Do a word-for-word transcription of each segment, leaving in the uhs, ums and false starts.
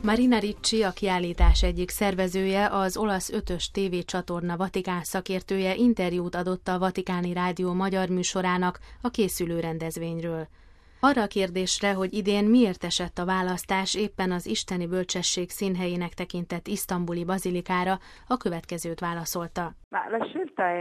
Marina Ricci, a kiállítás egyik szervezője, az olasz ötös tévécsatorna Vatikán szakértője interjút adott a Vatikáni Rádió magyar műsorának a készülő rendezvényről. Arra a kérdésre, hogy idén miért esett a választás éppen az Isteni Bölcsesség színhelyének tekintett isztambuli bazilikára, a következőt válaszolta. La scelta è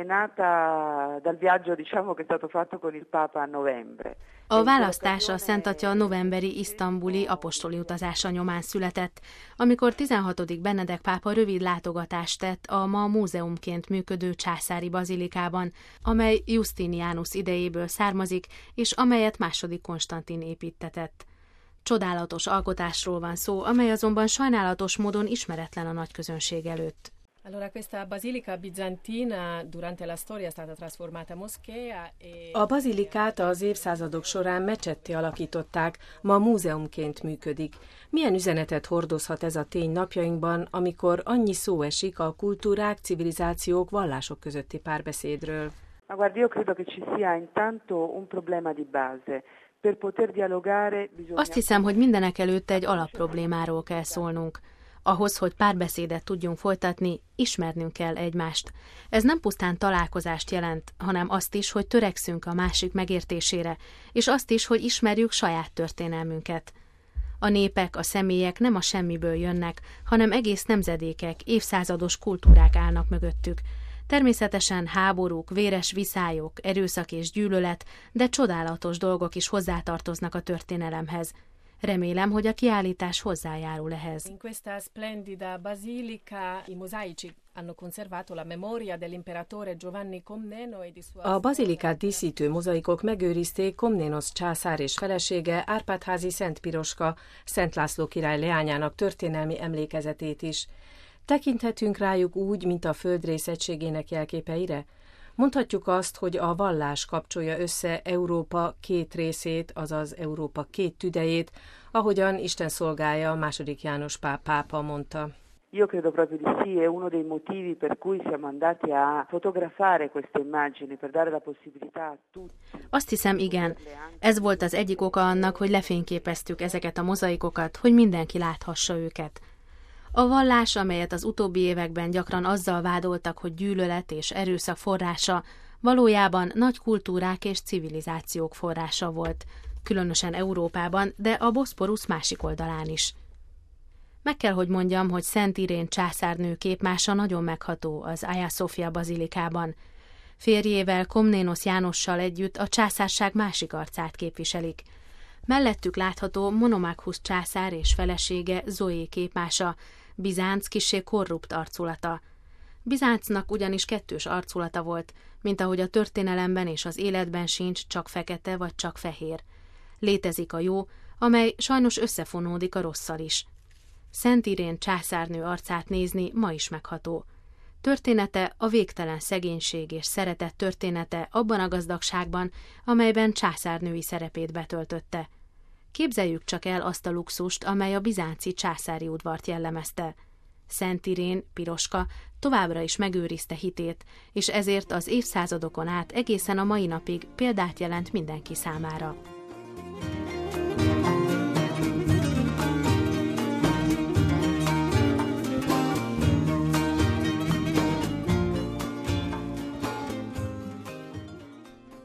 nata dal viaggio, diciamo, che è stato fatto con il Papa a novembre. A választás a Szent Atya novemberi isztambuli apostoli utazása nyomán született, amikor tizenhatodik Benedek pápa rövid látogatást tett a ma múzeumként működő császári bazilikában, amely Justinianus idejéből származik, és amelyet második Konstantin építtetett. Csodálatos alkotásról van szó, amely azonban sajnálatos módon ismeretlen a nagyközönség előtt. Allora, questa basilica bizantina durante la storia è stata trasformata in moschea e... A bazilikát az évszázadok során mecsetté alakították, ma múzeumként működik. Milyen üzenetet hordozhat ez a tény napjainkban, amikor annyi szó esik a kultúrák, civilizációk, vallások közötti párbeszédről? Ma guardi, io credo che ci sia intanto un problema di base. Per poter dialogare bisogna... Azt hiszem, hogy mindenek előtt egy alapproblémáról kell szólnunk. Ahhoz, hogy párbeszédet tudjunk folytatni, ismernünk kell egymást. Ez nem pusztán találkozást jelent, hanem azt is, hogy törekszünk a másik megértésére, és azt is, hogy ismerjük saját történelmünket. A népek, a személyek nem a semmiből jönnek, hanem egész nemzedékek, évszázados kultúrák állnak mögöttük. Természetesen háborúk, véres viszályok, erőszak és gyűlölet, de csodálatos dolgok is hozzátartoznak a történelemhez. Remélem, hogy a kiállítás hozzájárul ehhez. In questa splendida basilica i mosaici hanno conservato la memoria dell'imperatore Giovanni Comneno e di sua... A bazilikát díszítő mozaikok megőrizték Komnénosz császár és felesége, Árpád-házi Szent Piroska, Szent László király leányának történelmi emlékezetét is. Tekinthetünk rájuk úgy, mint a földrész egységének jelképeire? Mondhatjuk azt, hogy a vallás kapcsolja össze Európa két részét, azaz Európa két tüdejét, ahogyan Isten szolgája második János Pál pápa mondta. Io credo proprio di sì, è uno dei motivi per cui siamo andati a fotografare queste immagini per dare la possibilità a tutti. Azt hiszem, igen. Ez volt az egyik oka annak, hogy lefényképeztük ezeket a mozaikokat, hogy mindenki láthassa őket. A vallás, amelyet az utóbbi években gyakran azzal vádoltak, hogy gyűlölet és erőszak forrása, valójában nagy kultúrák és civilizációk forrása volt, különösen Európában, de a Boszporusz másik oldalán is. Meg kell, hogy mondjam, hogy Szent Irén császárnő képmása nagyon megható az Hagia Sophia bazilikában. Férjével, Komnénosz Jánossal együtt a császárság másik arcát képviselik. Mellettük látható Monomachus császár és felesége Zoé képmása, Bizánc kissé korrupt arculata. Bizáncnak ugyanis kettős arculata volt, mint ahogy a történelemben és az életben sincs csak fekete vagy csak fehér. Létezik a jó, amely sajnos összefonódik a rosszal is. Szent Irén császárnő arcát nézni ma is megható. Története a végtelen szegénység és szeretet története abban a gazdagságban, amelyben császárnői szerepét betöltötte. Képzeljük csak el azt a luxust, amely a bizánci császári udvart jellemezte. Szent Irén, Piroska továbbra is megőrizte hitét, és ezért az évszázadokon át egészen a mai napig példát jelent mindenki számára.